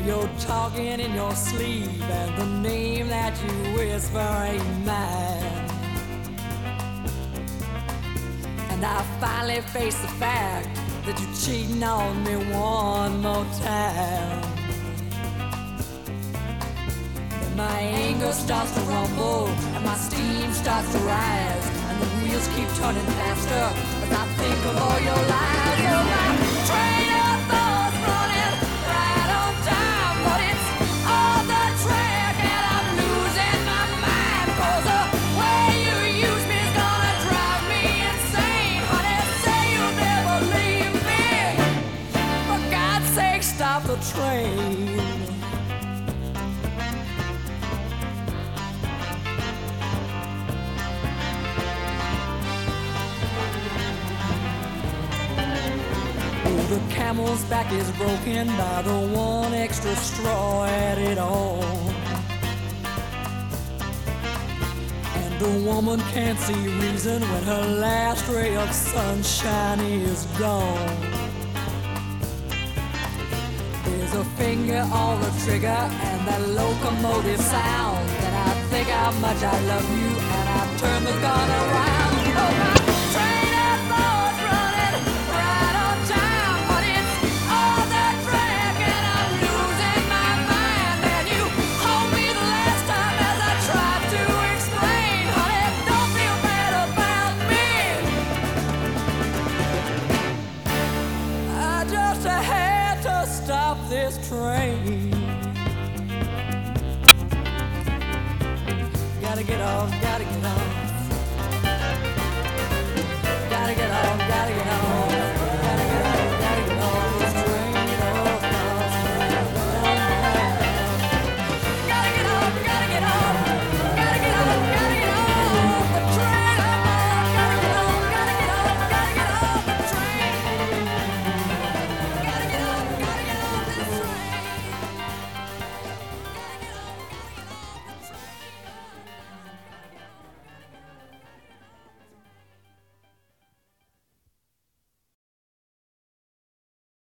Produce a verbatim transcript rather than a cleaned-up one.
You're talking in your sleep, and the name that you whisper ain't mine. And I finally face the fact that you're cheating on me one more time. And my anger starts to rumble, and my steam starts to rise, and the wheels keep turning faster as I think of all your lies. Oh, my train of thoughts running right on time, but it's on the track and I'm losing my mind. 'Cause the way you use me is gonna drive me insane. Honey, say you'll never leave me. For God's sake, stop the train. The camel's back is broken by the one extra straw added on. And the woman can't see reason when her last ray of sunshine is gone. There's a finger on the trigger and that locomotive sound. And I think how much I love you, and I turn the gun around. Oh, my train of thoughts running right on time, but it's on the track and I'm losing my mind. And you hold me the last time as I tried to explain. Honey, don't feel bad about me. I just had to stop this train. Gotta get off, gotta get off. Gotta get off, gotta get off.